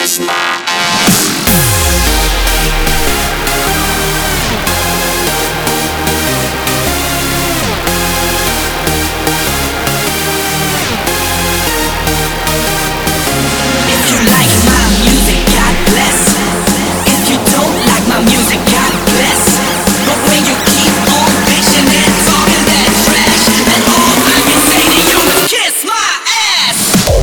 kiss my ass. If you like my music, God bless. If you don't like my music, God bless. But when you keep on bitching and talking that trash, then all I can say to you is kiss my ass.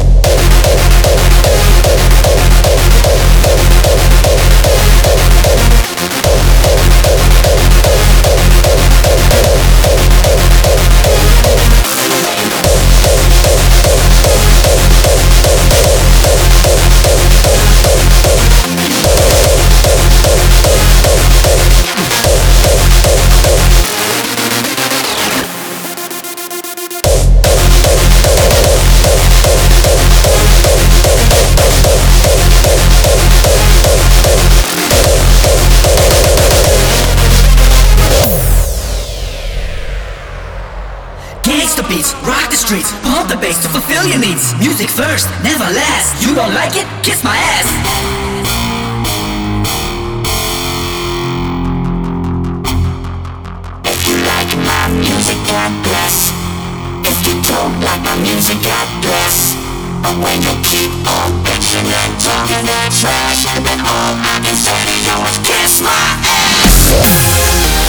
Gangsta beats, rock the streets, pump the bass to fulfill your needs. Music first, never last. You don't like it? Kiss my ass. If you like my music, God bless. If you don't like my music, God bless. But when you keep on bitching and talking that trash, then all I can say to you is kiss my ass.